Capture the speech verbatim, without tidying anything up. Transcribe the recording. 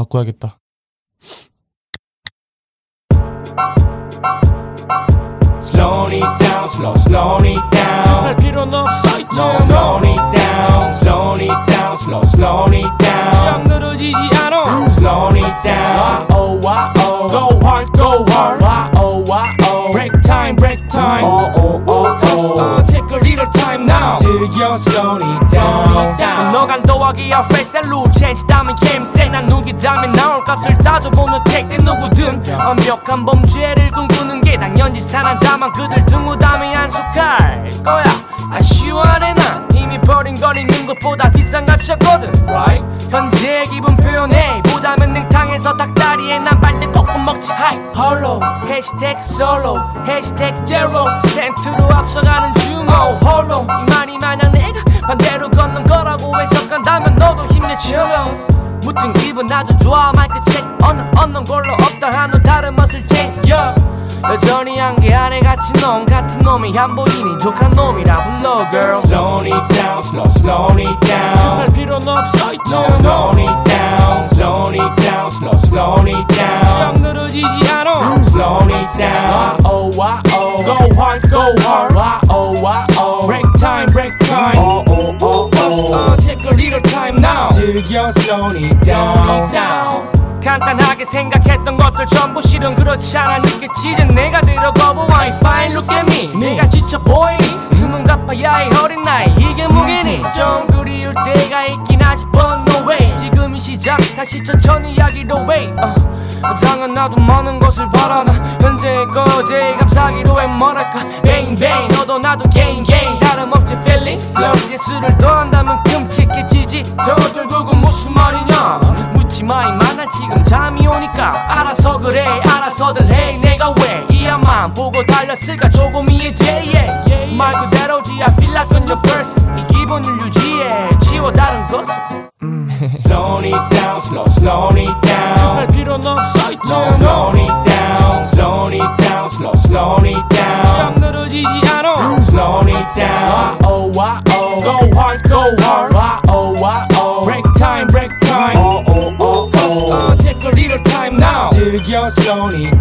바꿔야겠다. Slow it down, slow, slow it down. 할 필요는 없어 있지. No, slow it down, slow it down, slow, slow it down. 쫙 늘어지지 않아. Slow it down. Oh, wow, oh. Go hard, go hard. Wow, oh, wow. Break time, break time. Oh, oh, oh, oh. Uh, take a little time now. 즐겨 slow it down. 건너간 도화기야 face and rule change 다면 게임세 난 누기다면 나올 값을 따져보는 택대 누구든 완벽한 범죄를 꿈꾸는 게 당연히 사난다만 그들 등무담에 안속할 거야. 아쉬워하네 난 이미 버린거리는 것보다 비싼 값이었거든 right? 현재의 기분 표현해 보자면 냉탕에서 닭다리에 난 빨대 볶음 먹지 하이 홀로 해시태그 솔로 해시태그 제로 센트로 앞서가는 중호 홀로 이 말이 만약 내가 반대로 걷는 거라고 해석한다면 너도 힘내쳐요. 무튼 기분 아주 좋아 마이크 체크 어느 얻는 걸로 없다 한우 다른 멋을 챙겨 여전히 한개 안에 갇힌 놈 같은 놈이 안 보이니 독한 놈이라 불러 girl. Slow it down, slow, slow it down. 할 필요는 없어 있지. No, slow it down, slow it down, slow, slow it down. 쫙 늘어지지 않아. Slow it down. Oh, wow, oh. Go hard, go hard. Wow, oh, wow. Break time, break time. Oh, oh, oh, oh. Uh, take a little time now. 즐겨 slow it down. down. 간단하게 생각했던 것들 전부 실은 그렇지 않아 느꼈지 이제 내가 들어가보 I fine look at me 내가 지쳐 보이니 숨은 가파야 이 어린 나이 이게 무게니 좀 그리울 때가 있긴 하지 but no way 지금이 시작 다시 천천히 이야기로 way uh, 당연 나도 많은 것을 바라나 현재의 거제에 감사하기로 해 뭐랄까 bang bang 너도 나도 gain gain 다름없지 feeling 이제 술을 더한다면 끔찍해지지 더 결국은 무슨 말이냐 묻지마 이만한 지금 잠이 오니까 알아서 그래 알아서들 해 내가 왜 이야만 보고 달렸을까 조금 이해돼 yeah. 말 그대로지 I feel like on your person 이 기분을 유지해 지워 다른 것은 음. Slow it down, slow, slow it down. 할 필요는 없어 있지. No, slow it down, slow it down, slow, slow it down. 쫙 늘어지지 않아. Slow it down. Oh, wow, oh. Go hard, go hard. Wow, oh, wow. Break time, break time. Oh, oh, oh, oh. Uh, take a little time now. 즐겨 slow it